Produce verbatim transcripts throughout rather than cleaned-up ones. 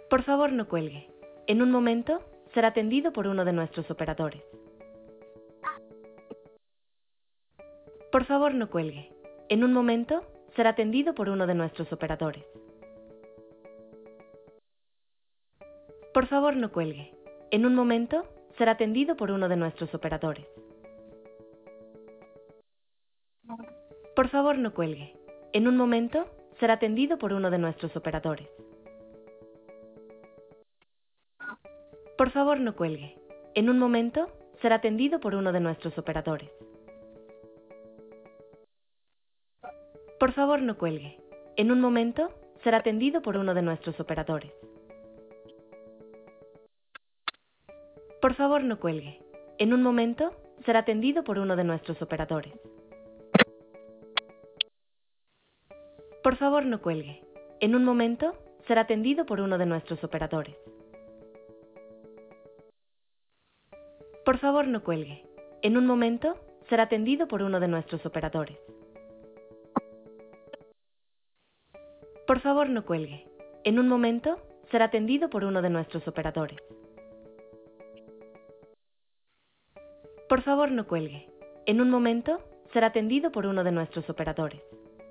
Por favor, no cuelgue. En un momento, será atendido por uno de nuestros operadores. Por favor, no cuelgue. En un momento, será atendido por uno de nuestros operadores. Por favor, no cuelgue. En un momento, será atendido por uno de nuestros operadores. Por favor, no cuelgue. En un momento, será atendido por uno de nuestros operadores. Por favor, no cuelgue. En un momento, será atendido por uno de nuestros operadores. Por favor, no cuelgue. En un momento, será atendido por uno de nuestros operadores. Por favor, no cuelgue. En un momento, será atendido por uno de nuestros operadores. Por favor, no cuelgue. En un momento, será atendido por uno de nuestros operadores. Por favor, no cuelgue. En un momento, será atendido por uno de nuestros operadores. Por favor, no cuelgue. En un momento, será atendido por uno de nuestros operadores. Por favor, no cuelgue. En un momento, será atendido por uno de nuestros operadores.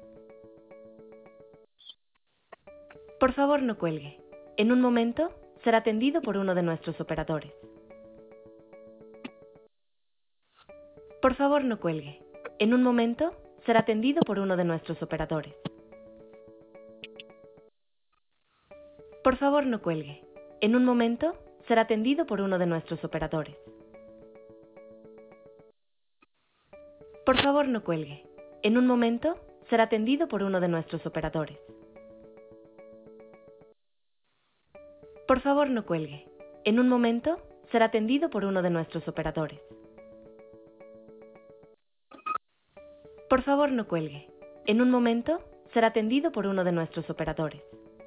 Por favor, no cuelgue. En un momento, será atendido por uno de nuestros operadores. Por favor, no cuelgue. En un momento, será atendido por uno de nuestros operadores. Por favor, no cuelgue. En un momento, será atendido por uno de nuestros operadores. Por favor, no cuelgue. En un momento, será atendido por uno de nuestros operadores. Por favor, no cuelgue. En un momento, será atendido por uno de nuestros operadores. Por favor, no cuelgue. En un momento, será atendido por uno de nuestros operadores.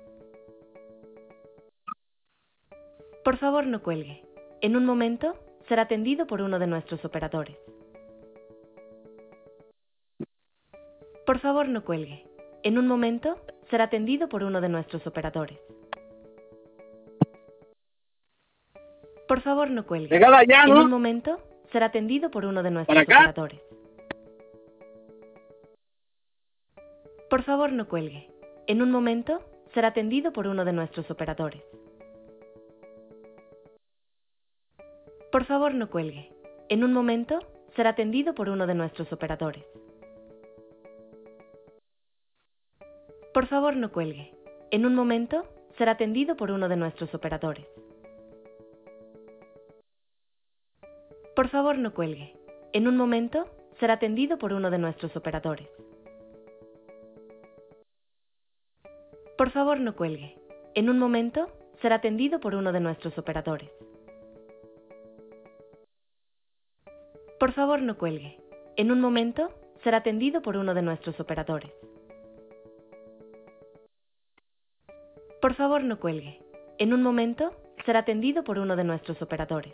Por favor, no cuelgue. En un momento, será atendido por uno de nuestros operadores. Por favor, no cuelgue. En un momento, será atendido por uno de nuestros operadores. Por favor, no cuelgue. Llegada ya, En un ¿no? momento, será atendido por uno de ¿Para nuestros acá? operadores. Por favor, no cuelgue. En un momento, será atendido por uno de nuestros operadores. Por favor, no cuelgue. En un momento, será atendido por uno de nuestros operadores. Por favor, no cuelgue. En un momento, será atendido por uno de nuestros operadores. Por favor, no cuelgue. En un momento, será atendido por uno de nuestros operadores. Por favor, no cuelgue. En un momento, será atendido por uno de nuestros operadores. Por favor, no cuelgue. En un momento, será atendido por uno de nuestros operadores. Por favor, no cuelgue. En un momento, será atendido por uno de nuestros operadores.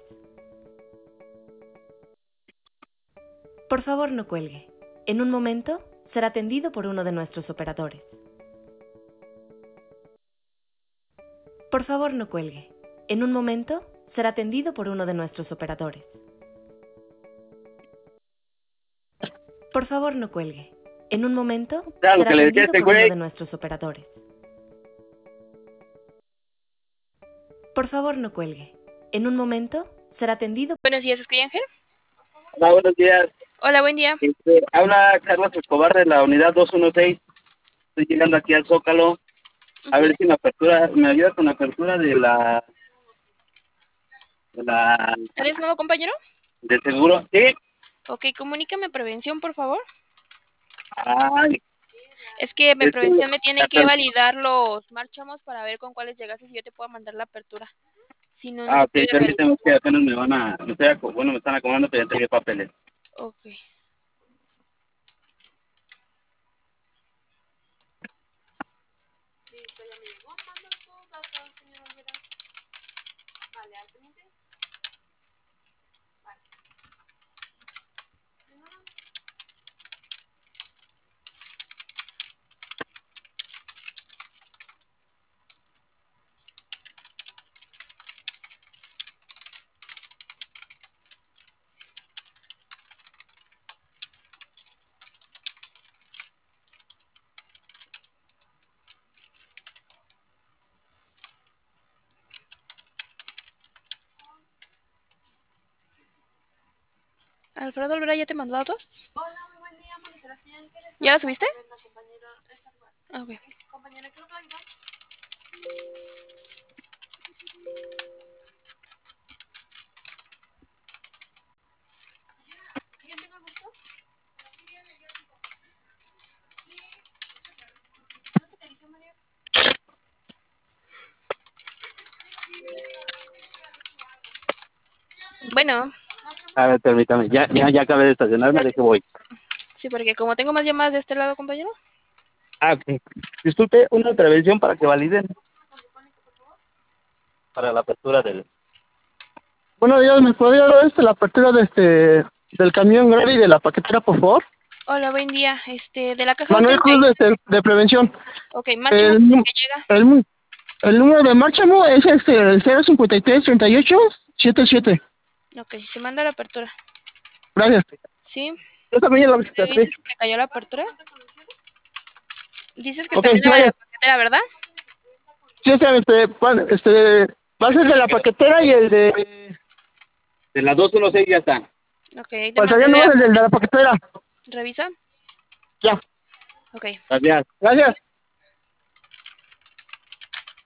Por favor, no cuelgue. En un momento, será atendido por uno de nuestros operadores. Por favor, no cuelgue. En un momento, será atendido por uno de nuestros operadores. Por favor, no cuelgue. En un momento, Ya, lo será que le decía a atendido este por uno güey. de nuestros operadores. Por favor, no cuelgue. En un momento, será atendido. Buenos días, ¿es Ángel? Hola, buenos días. Hola, buen día. Este, habla Carlos Escobar de la unidad doscientos dieciséis. Estoy llegando aquí al Zócalo. A ver si me apertura, me ayuda con la apertura de la, de la, ¿Eres nuevo, compañero? del seguro. Sí. Ok, comunícame prevención, por favor. Ay, Es que mi es que prevención me la tiene que per- validar los marchamos para ver con cuáles llegaste y yo te puedo mandar la apertura. Si no, no ah, se ok, puede realizar. permíteme, es que apenas me van a, me estoy aco- bueno, me están acomodando, pero ya entregué papeles. Ok. Alfredo Olvera ya te mandó datos. ¿Ya la subiste? Ah, ok. Bueno, A ver, permítame. Ya, ya, ya acabé de estacionarme, de que voy. sí, porque como tengo más llamadas de este lado, compañero. Ah, ok. Disculpe, una intervención para que validen. Para la apertura del... Buenos días, ¿me podría dar este, la apertura de este, del camión grave y de la paquetera, por favor? Hola, buen día. Este, de la caja Manuel ochenta y Cruz, seis. de, de prevención. Ok, máximo El, que nu- llega. el, el número de marcha ¿no? Es este, el cero cincuenta y tres treinta y ocho setenta y siete. Ok, te manda la apertura. Gracias. ¿Sí? Yo también ya la ¿Te visité. dices que cayó la apertura? Dices que Ok, también la de la gracias. paquetera, ¿verdad? Sí, este, este, bueno, este, va a ser de la paquetera y el de... De la dos uno seis ya está. Ok, ahí te Faltaría mandé de... nomás el de la paquetera. Revisa. Ya. Ok. Gracias. Gracias.